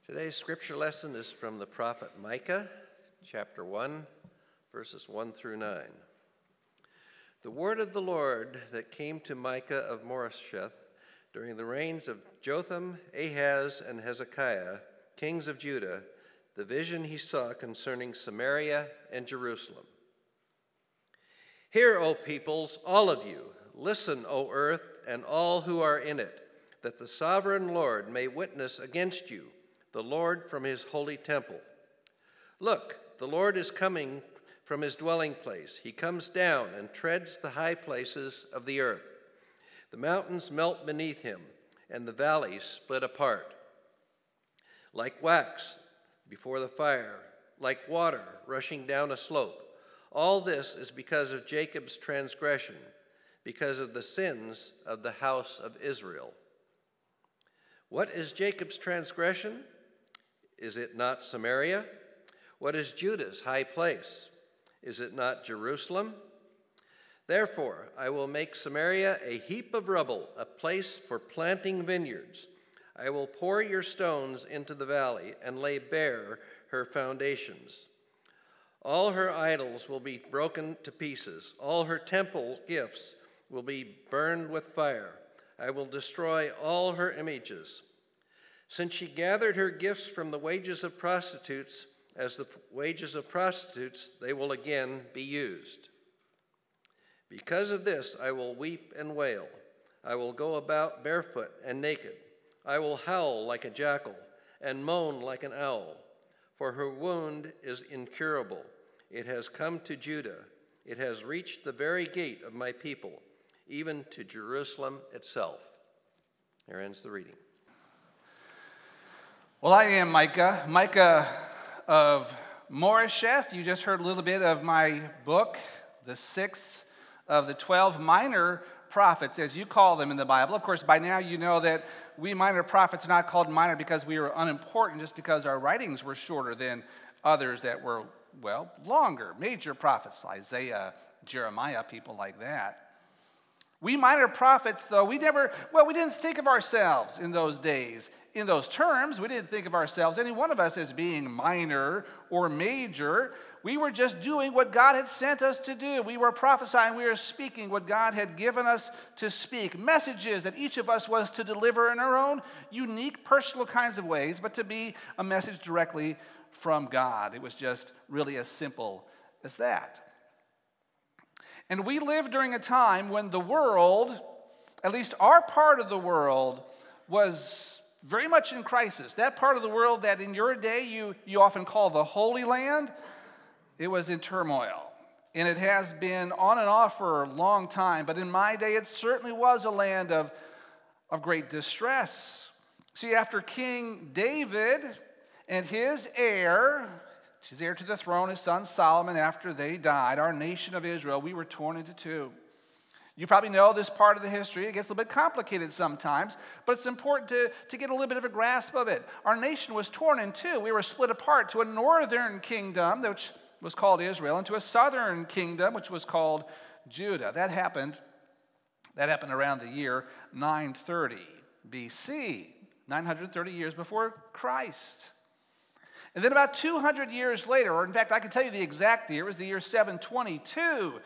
Today's scripture lesson is from the prophet Micah, chapter 1, verses 1 through 9. The word of the Lord that came to Micah of Moresheth during the reigns of Jotham, Ahaz, and Hezekiah, kings of Judah, the vision he saw concerning Samaria and Jerusalem. Hear, O peoples, all of you, listen, O earth, and all who are in it, that the sovereign Lord may witness against you, the Lord from his holy temple. Look, the Lord is coming from his dwelling place. He comes down and treads the high places of the earth. The mountains melt beneath him, and the valleys split apart. Like wax before the fire, like water rushing down a slope. All this is because of Jacob's transgression, because of the sins of the house of Israel. What is Jacob's transgression? Is it not Samaria? What is Judah's high place? Is it not Jerusalem? Therefore, I will make Samaria a heap of rubble, a place for planting vineyards. I will pour your stones into the valley and lay bare her foundations. All her idols will be broken to pieces. All her temple gifts will be burned with fire. I will destroy all her images. Since she gathered her gifts from the wages of prostitutes, as the wages of prostitutes, they will again be used. Because of this, I will weep and wail. I will go about barefoot and naked. I will howl like a jackal and moan like an owl, for her wound is incurable. It has come to Judah. It has reached the very gate of my people, even to Jerusalem itself. There ends the reading. Well, I am Micah of Moresheth. You just heard a little bit of my book, the sixth of the 12 minor prophets, as you call them in the Bible. Of course, by now you know that we minor prophets are not called minor because we were unimportant, just because our writings were shorter than others that were, longer. Major prophets, Isaiah, Jeremiah, people like that. We minor prophets, though, we didn't think of ourselves in those days in those terms. We didn't think of ourselves, any one of us, as being minor or major. We were just doing what God had sent us to do. We were prophesying, we were speaking what God had given us to speak. Messages that each of us was to deliver in our own unique, personal kinds of ways, but to be a message directly from God. It was just really as simple as that. And we lived during a time when the world, at least our part of the world, was very much in crisis. That part of the world that in your day you often call the Holy Land, it was in turmoil. And it has been on and off for a long time. But in my day, it certainly was a land of great distress. See, after King David and his heir to the throne, his son Solomon, after they died, our nation of Israel, we were torn into two. You probably know this part of the history. It gets a little bit complicated sometimes, but it's important to get a little bit of a grasp of it. Our nation was torn in two. We were split apart to a northern kingdom, which was called Israel, and to a southern kingdom, which was called Judah. That happened around the year 930 BC, 930 years before Christ. And then about 200 years later, or in fact, I can tell you the exact year, it was the year 722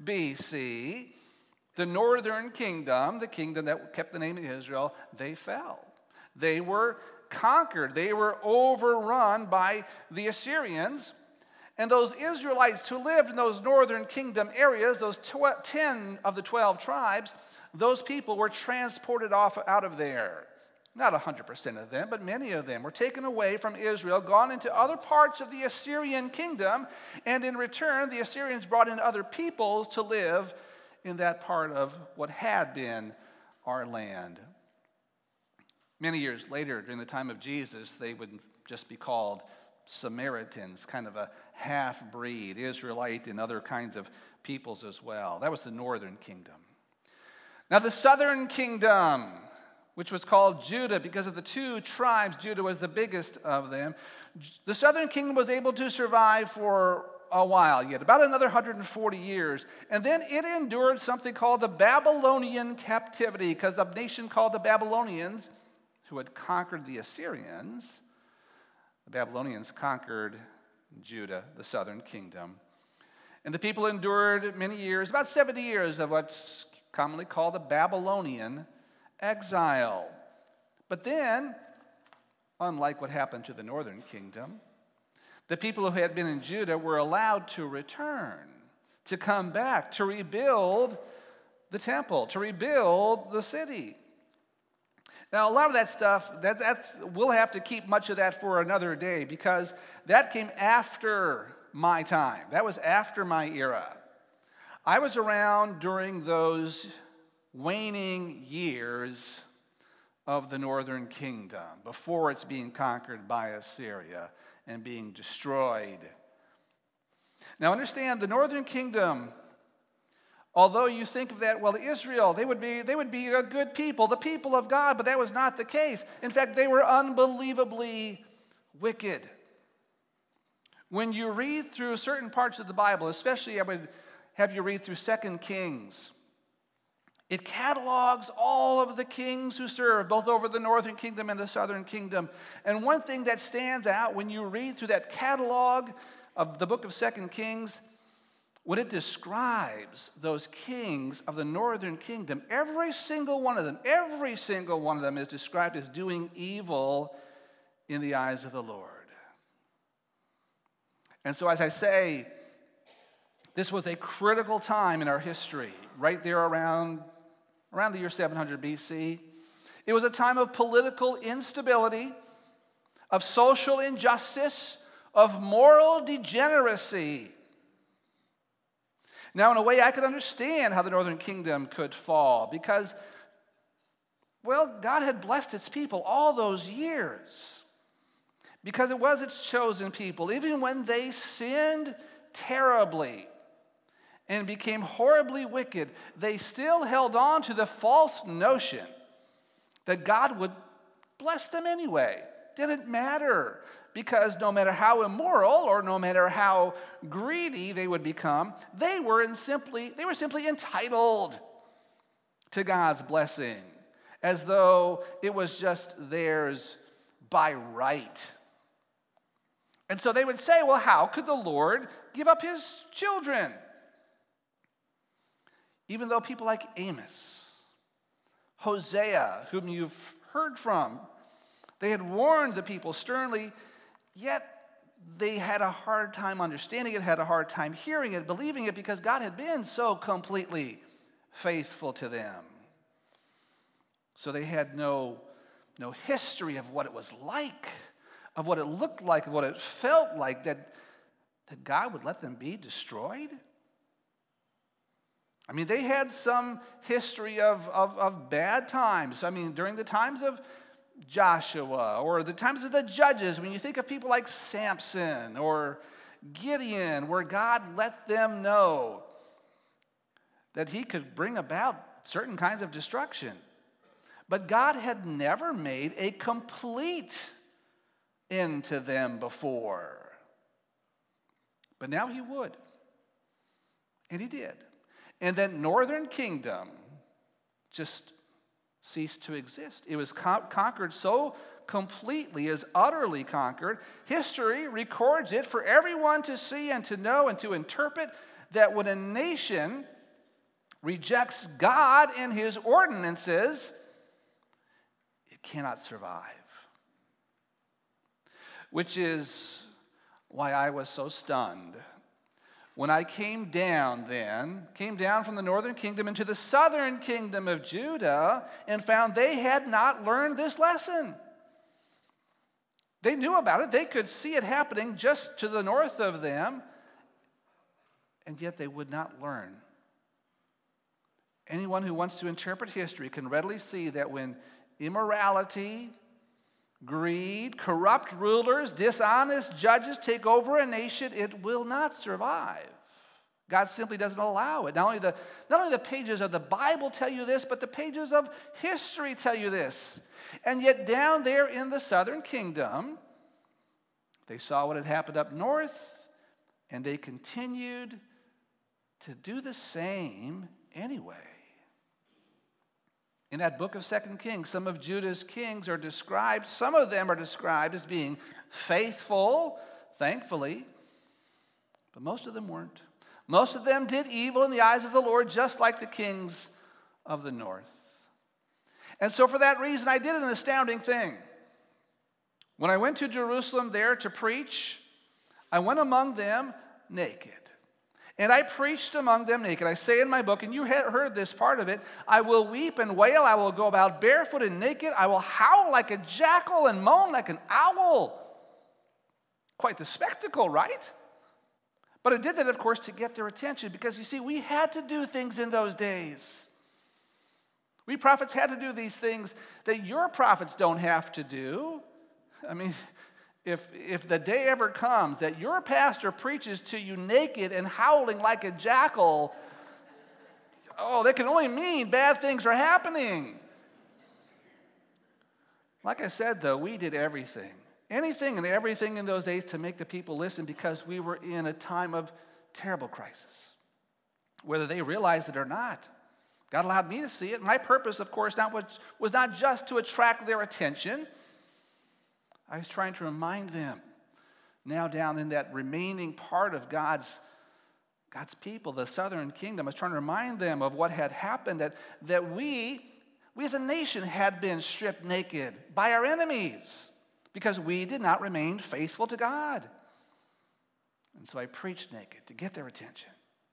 BC, the northern kingdom, the kingdom that kept the name of Israel, they fell. They were conquered. They were overrun by the Assyrians. And those Israelites who lived in those northern kingdom areas, those 10 of the 12 tribes, those people were transported off out of there. Not 100% of them, but many of them were taken away from Israel, gone into other parts of the Assyrian kingdom, and in return, the Assyrians brought in other peoples to live in that part of what had been our land. Many years later, during the time of Jesus, they would just be called Samaritans, kind of a half-breed, Israelite and other kinds of peoples as well. That was the northern kingdom. Now the southern kingdom, which was called Judah because of the two tribes, Judah was the biggest of them. The southern kingdom was able to survive for a while yet, about another 140 years. And then it endured something called the Babylonian captivity, because a nation called the Babylonians, who had conquered the Assyrians, The Babylonians conquered Judah, the southern kingdom. And the people endured many years, about 70 years of what's commonly called a Babylonian exile. But then, unlike what happened to the northern kingdom, the people who had been in Judah were allowed to return, to come back, to rebuild the temple, to rebuild the city. Now, a lot of that stuff, we'll have to keep much of that for another day because that came after my time. That was after my era. I was around during those waning years of the northern kingdom, before it's being conquered by Assyria and being destroyed. Now understand, the northern kingdom, although you think of that, well, Israel, they would be a good people, the people of God, but that was not the case. In fact, they were unbelievably wicked. When you read through certain parts of the Bible, especially I would have you read through 2 Kings, it catalogs all of the kings who served, both over the northern kingdom and the southern kingdom. And one thing that stands out when you read through that catalog of the book of 2 Kings, when it describes those kings of the northern kingdom, every single one of them is described as doing evil in the eyes of the Lord. And so, as I say, this was a critical time in our history, right there around the year 700 BC. It was a time of political instability, of social injustice, of moral degeneracy. Now, in a way, I could understand how the northern kingdom could fall because, well, God had blessed its people all those years because it was its chosen people. Even when they sinned terribly and became horribly wicked, they still held on to the false notion that God would bless them anyway. Didn't matter, because no matter how immoral or no matter how greedy they would become, they were simply entitled to God's blessing, as though it was just theirs by right. And so they would say, well, how could the Lord give up his children? Even though people like Amos, Hosea, whom you've heard from, they had warned the people sternly, yet they had a hard time understanding it, had a hard time hearing it, believing it, because God had been so completely faithful to them. So they had no history of what it was like, of what it looked like, of what it felt like, that God would let them be destroyed. I mean, they had some history of bad times. I mean, during the times of Joshua or the times of the judges, when you think of people like Samson or Gideon, where God let them know that he could bring about certain kinds of destruction. But God had never made a complete end to them before. But now he would. And he did. And that northern kingdom just ceased to exist. It was conquered so completely, as utterly conquered. History records it for everyone to see and to know and to interpret, that when a nation rejects God and his ordinances, it cannot survive. Which is why I was so stunned when I came down from the northern kingdom into the southern kingdom of Judah and found they had not learned this lesson. They knew about it. They could see it happening just to the north of them, and yet they would not learn. Anyone who wants to interpret history can readily see that when immorality, greed, corrupt rulers, dishonest judges take over a nation, it will not survive. God simply doesn't allow it. Not only the pages of the Bible tell you this, but the pages of history tell you this. And yet down there in the southern kingdom, they saw what had happened up north, and they continued to do the same anyway. In that book of 2 Kings, some of Judah's kings are described, some of them are described as being faithful, thankfully, but most of them weren't. Most of them did evil in the eyes of the Lord, just like the kings of the north. And so for that reason, I did an astounding thing. When I went to Jerusalem there to preach, I went among them naked. And I preached among them naked. I say in my book, and you heard this part of it, I will weep and wail. I will go about barefoot and naked. I will howl like a jackal and moan like an owl. Quite the spectacle, right? But I did that, of course, to get their attention because, you see, we had to do things in those days. We prophets had to do these things that your prophets don't have to do. I mean, if the day ever comes that your pastor preaches to you naked and howling like a jackal, oh, that can only mean bad things are happening. Like I said, though, we did everything. Anything and everything in those days to make the people listen because we were in a time of terrible crisis. Whether they realized it or not. God allowed me to see it. My purpose, of course, was not just to attract their attention. I was trying to remind them, now down in that remaining part of God's people, the southern kingdom, I was trying to remind them of what had happened, that we as a nation had been stripped naked by our enemies because we did not remain faithful to God. And so I preached naked to get their attention.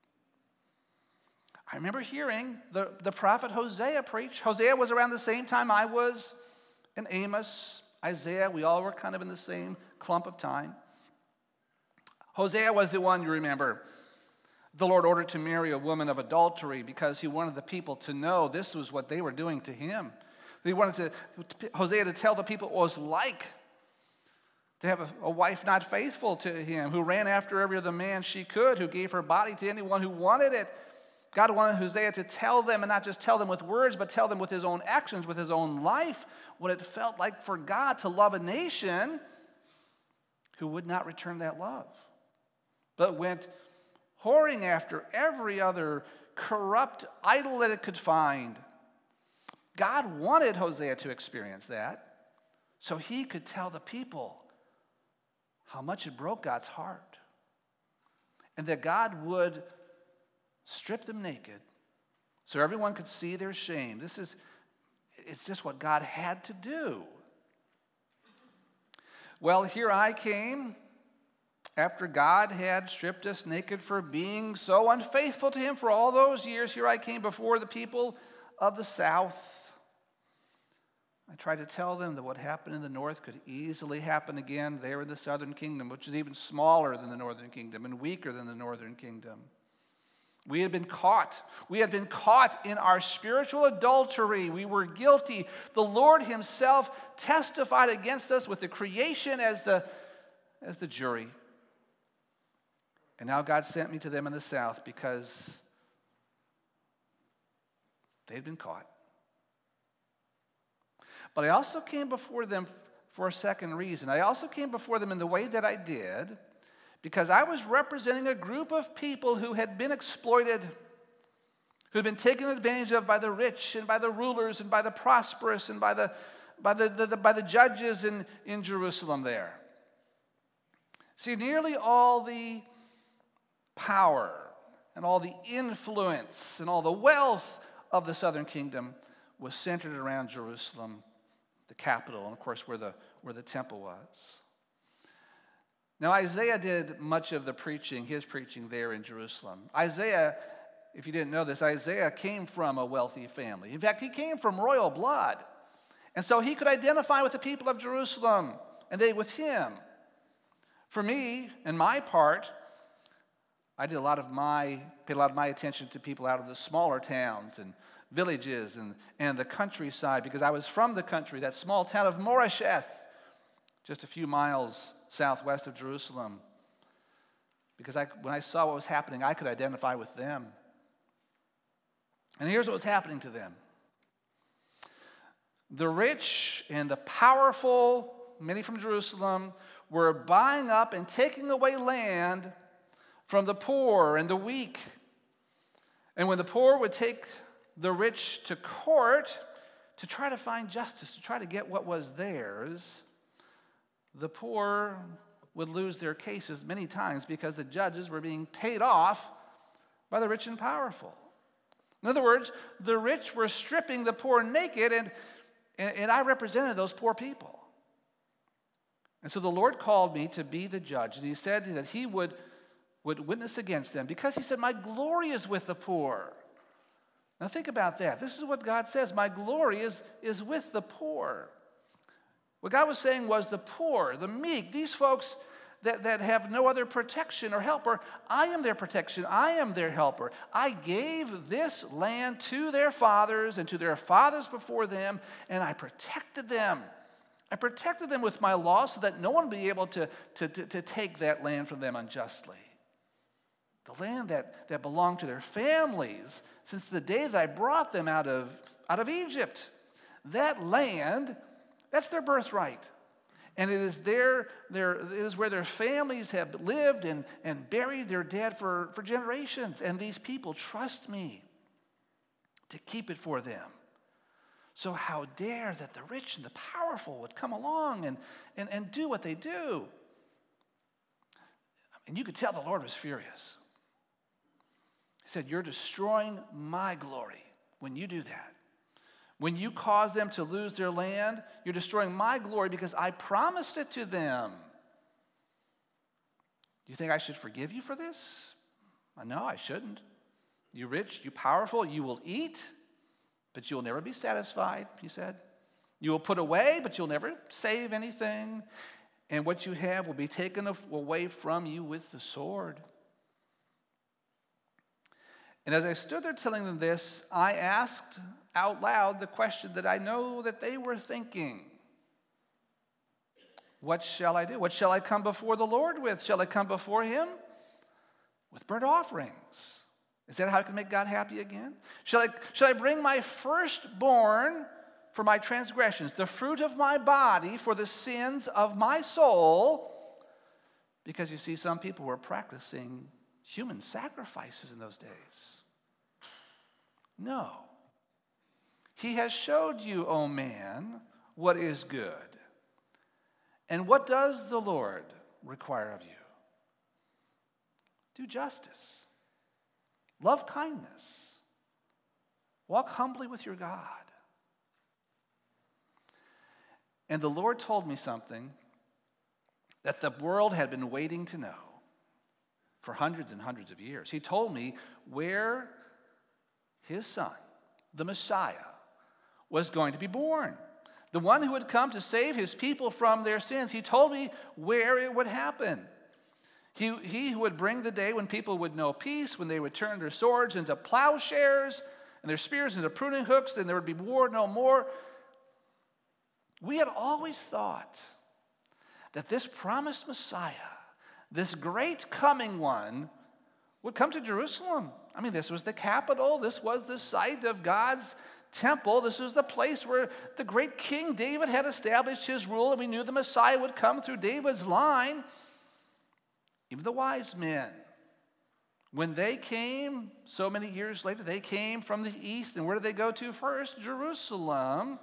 I remember hearing the prophet Hosea preach. Hosea was around the same time I was, and Amos, Isaiah, we all were kind of in the same clump of time. Hosea was the one, you remember, the Lord ordered to marry a woman of adultery because he wanted the people to know this was what they were doing to him. He wanted Hosea to tell the people what it was like to have a wife not faithful to him, who ran after every other man she could, who gave her body to anyone who wanted it. God wanted Hosea to tell them, and not just tell them with words, but tell them with his own actions, with his own life, what it felt like for God to love a nation who would not return that love, but went whoring after every other corrupt idol that it could find. God wanted Hosea to experience that so he could tell the people how much it broke God's heart, and that God would strip them naked so everyone could see their shame. It's just what God had to do. Well, here I came after God had stripped us naked for being so unfaithful to him for all those years. Here I came before the people of the South. I tried to tell them that what happened in the north could easily happen again there in the southern kingdom, which is even smaller than the northern kingdom and weaker than the northern kingdom. We had been caught. We had been caught in our spiritual adultery. We were guilty. The Lord himself testified against us with the creation as the jury. And now God sent me to them in the south because they'd been caught. But I also came before them for a second reason. I also came before them in the way that I did because I was representing a group of people who had been exploited, who had been taken advantage of by the rich and by the rulers and by the prosperous and by the judges in Jerusalem there. See, nearly all the power and all the influence and all the wealth of the southern kingdom was centered around Jerusalem, the capital, and of course where the temple was. Now, Isaiah did much of his preaching there in Jerusalem. Isaiah, if you didn't know this, Isaiah came from a wealthy family. In fact, he came from royal blood. And so he could identify with the people of Jerusalem, and they with him. For me, and my part, I paid a lot of my attention to people out of the smaller towns and villages and the countryside, because I was from the country, that small town of Moresheth, just a few miles southwest of Jerusalem. Because when I saw what was happening, I could identify with them. And here's what was happening to them. The rich and the powerful, many from Jerusalem, were buying up and taking away land from the poor and the weak. And when the poor would take the rich to court, to try to find justice, to try to get what was theirs, the poor would lose their cases many times because the judges were being paid off by the rich and powerful. In other words, the rich were stripping the poor naked, and I represented those poor people. And so the Lord called me to be the judge, and he said that he would witness against them because he said, my glory is with the poor. Now think about that. This is what God says. My glory is with the poor. What God was saying was the poor, the meek, these folks that have no other protection or helper, I am their protection. I am their helper. I gave this land to their fathers and to their fathers before them, and I protected them. I protected them with my law so that no one would be able to take that land from them unjustly. The land that belonged to their families since the day that I brought them out of Egypt. That land, that's their birthright. And it is it is where their families have lived and buried their dead for generations. And these people trust me to keep it for them. So how dare that the rich and the powerful would come along and do what they do. And you could tell the Lord was furious. He said, you're destroying my glory when you do that. When you cause them to lose their land, you're destroying my glory because I promised it to them. Do you think I should forgive you for this? No, I shouldn't. You rich, you powerful, you will eat, but you'll never be satisfied, he said. You will put away, but you'll never save anything. And what you have will be taken away from you with the sword. And as I stood there telling them this, I asked out loud the question that I know that they were thinking. What shall I do? What shall I come before the Lord with? Shall I come before him with burnt offerings? Is that how I can make God happy again? Shall I bring my firstborn for my transgressions, the fruit of my body for the sins of my soul? Because you see, some people were practicing human sacrifices in those days. No. He has showed you, O man, what is good. And what does the Lord require of you? Do justice. Love kindness. Walk humbly with your God. And the Lord told me something that the world had been waiting to know for hundreds and hundreds of years. He told me where his son, the Messiah, was going to be born. The one who would come to save his people from their sins. He told me where it would happen. He who would bring the day when people would know peace, when they would turn their swords into plowshares and their spears into pruning hooks, and there would be war no more. We had always thought that this promised Messiah, this great coming one, would come to Jerusalem. I mean, this was the capital. This was the site of God's temple. This was the place where the great King David had established his rule, and we knew the Messiah would come through David's line. Even the wise men, when they came so many years later, they came from the east, and where did they go to first? Jerusalem.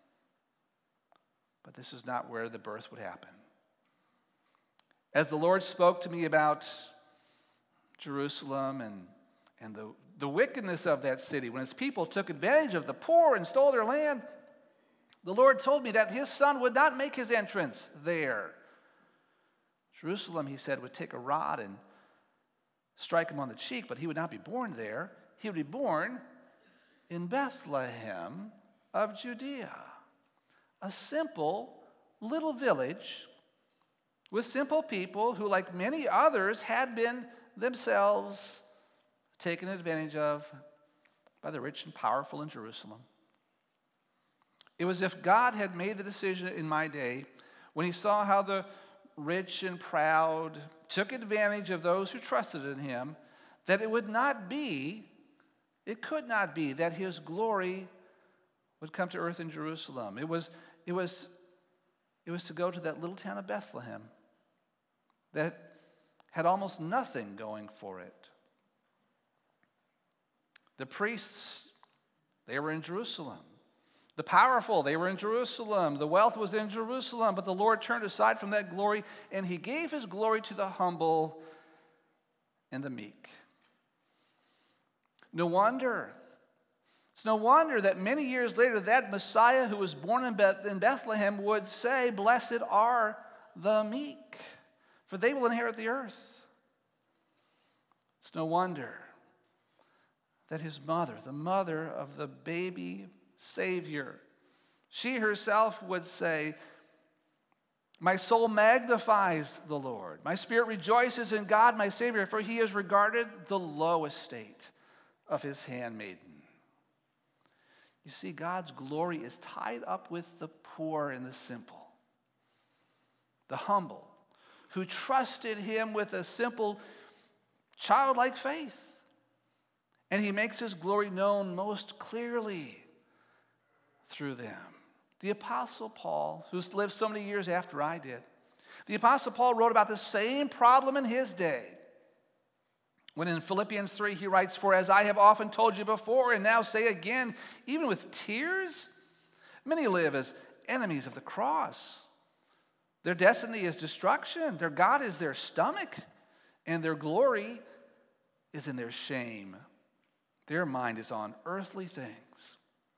But this is not where the birth would happen. As the Lord spoke to me about Jerusalem and the wickedness of that city, when its people took advantage of the poor and stole their land, the Lord told me that his son would not make his entrance there. Jerusalem, he said, would take a rod and strike him on the cheek, but he would not be born there. He would be born in Bethlehem of Judea, a simple little village with simple people who, like many others, had been themselves taken advantage of by the rich and powerful in Jerusalem. It was as if God had made the decision in my day when he saw how the rich and proud took advantage of those who trusted in him, that it could not be that his glory would come to earth in Jerusalem. It was to go to that little town of Bethlehem that had almost nothing going for it. The priests, they were in Jerusalem. The powerful, they were in Jerusalem. The wealth was in Jerusalem, but the Lord turned aside from that glory, and he gave his glory to the humble and the meek. It's no wonder that many years later, that Messiah who was born in Bethlehem would say, "Blessed are the meek, for they will inherit the earth." It's no wonder that his mother, the mother of the baby Savior, she herself would say, "My soul magnifies the Lord. My spirit rejoices in God, my Savior, for he has regarded the low estate of his handmaiden." You see, God's glory is tied up with the poor and the simple, the humble, who trusted him with a simple, childlike faith. And he makes his glory known most clearly through them. The Apostle Paul, who's lived so many years after I did, the Apostle Paul wrote about the same problem in his day. When in Philippians 3 he writes, "For as I have often told you before and now say again, even with tears, many live as enemies of the cross. Their destiny is destruction. Their God is their stomach, and their glory is in their shame. Their mind is on earthly things."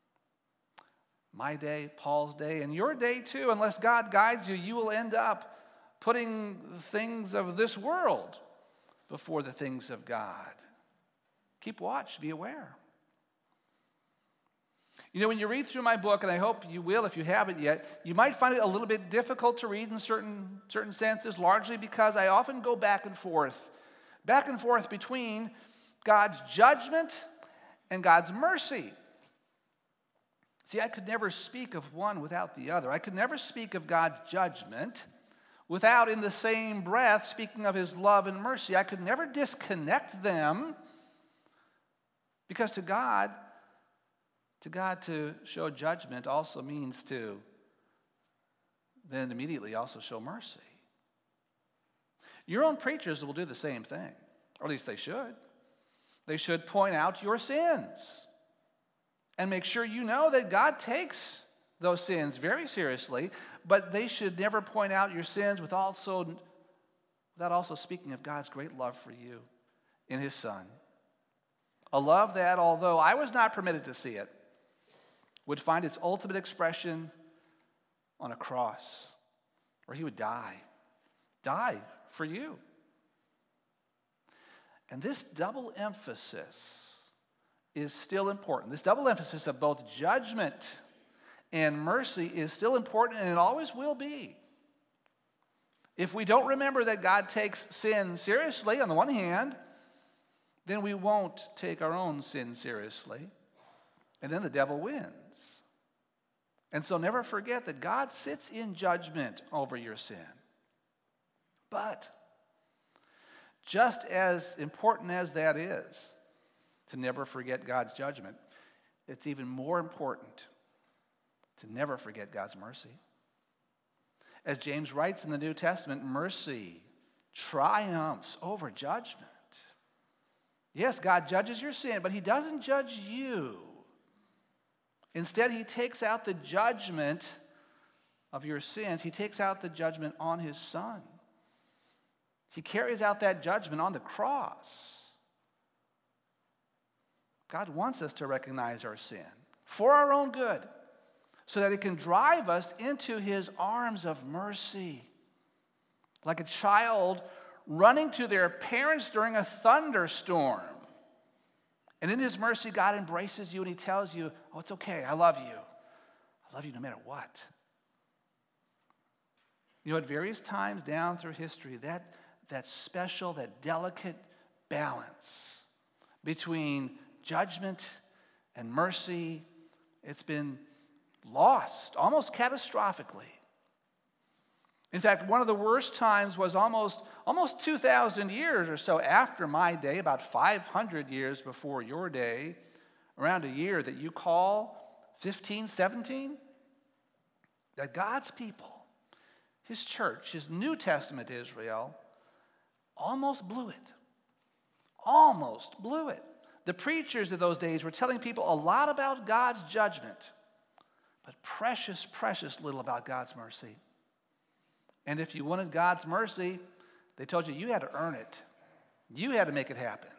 My day, Paul's day, and your day too, unless God guides you, you will end up putting the things of this world before the things of God. Keep watch, be aware. You know, when you read through my book, and I hope you will if you haven't yet, you might find it a little bit difficult to read in certain senses, largely because I often go back and forth between God's judgment and God's mercy. See, I could never speak of one without the other. I could never speak of God's judgment without, in the same breath, speaking of his love and mercy. I could never disconnect them, because to God to show judgment also means to then immediately also show mercy. Your own preachers will do the same thing, or at least they should. They should point out your sins and make sure you know that God takes those sins very seriously, but they should never point out your sins without also speaking of God's great love for you in his Son. A love that, although I was not permitted to see it, would find its ultimate expression on a cross, where he would die for you. And this double emphasis is still important. This double emphasis of both judgment and mercy is still important, and it always will be. If we don't remember that God takes sin seriously, on the one hand, then we won't take our own sin seriously, and then the devil wins. And so never forget that God sits in judgment over your sin. But just as important as that is, to never forget God's judgment, it's even more important to never forget God's mercy. As James writes in the New Testament, mercy triumphs over judgment. Yes, God judges your sin, but he doesn't judge you. Instead, he takes out the judgment of your sins. He takes out the judgment on his Son. He carries out that judgment on the cross. God wants us to recognize our sin for our own good, so that it can drive us into his arms of mercy. Like a child running to their parents during a thunderstorm. And in his mercy, God embraces you and he tells you, "Oh, it's okay, I love you. I love you no matter what." You know, at various times down through history, that special, that delicate balance between judgment and mercy, it's been lost almost catastrophically. In fact, one of the worst times was almost 2,000 years or so after my day, about 500 years before your day, around a year that you call 1517, that God's people, his church, his New Testament Israel, almost blew it. Almost blew it. The preachers of those days were telling people a lot about God's judgment, but precious, precious little about God's mercy. And if you wanted God's mercy, they told you had to earn it. You had to make it happen.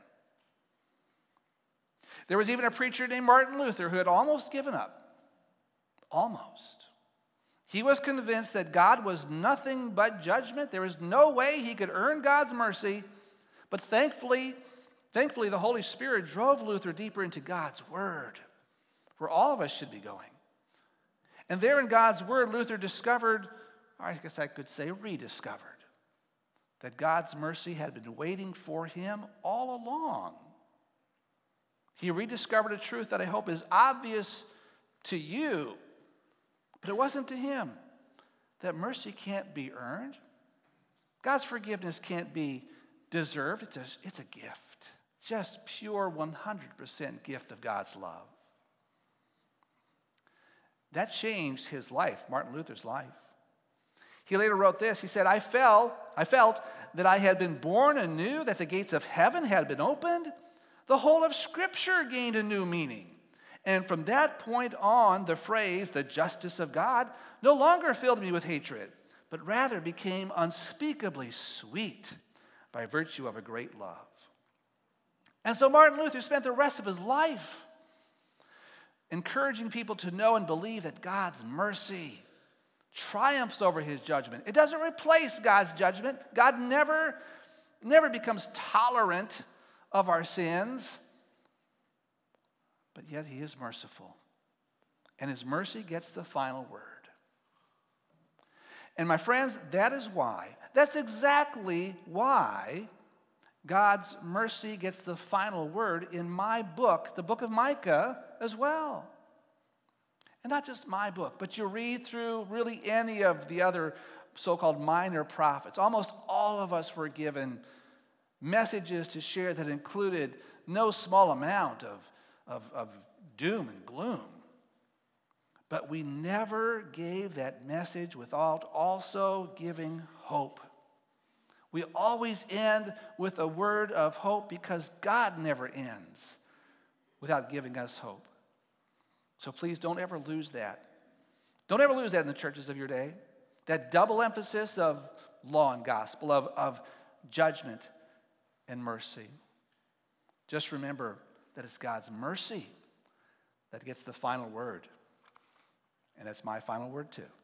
There was even a preacher named Martin Luther who had almost given up. Almost. He was convinced that God was nothing but judgment. There was no way he could earn God's mercy. But thankfully, the Holy Spirit drove Luther deeper into God's Word, where all of us should be going. And there in God's Word, Luther discovered, or I guess I could say rediscovered, that God's mercy had been waiting for him all along. He rediscovered a truth that I hope is obvious to you, but it wasn't to him, that mercy can't be earned. God's forgiveness can't be deserved. It's a gift, just pure 100% gift of God's love. That changed his life, Martin Luther's life. He later wrote this. He said, I felt that I had been born anew, that the gates of heaven had been opened. The whole of Scripture gained a new meaning. And from that point on, the phrase, the justice of God, no longer filled me with hatred, but rather became unspeakably sweet by virtue of a great love. And so Martin Luther spent the rest of his life encouraging people to know and believe that God's mercy triumphs over his judgment. It doesn't replace God's judgment. God never becomes tolerant of our sins, but yet he is merciful. And his mercy gets the final word. And my friends, that's exactly why God's mercy gets the final word in my book, the book of Micah, as well. And not just my book, but you read through really any of the other so-called minor prophets. Almost all of us were given messages to share that included no small amount of doom and gloom. But we never gave that message without also giving hope. We always end with a word of hope because God never ends without giving us hope. So please don't ever lose that. Don't ever lose that in the churches of your day. That double emphasis of law and gospel, of judgment and mercy. Just remember that it's God's mercy that gets the final word. And that's my final word too.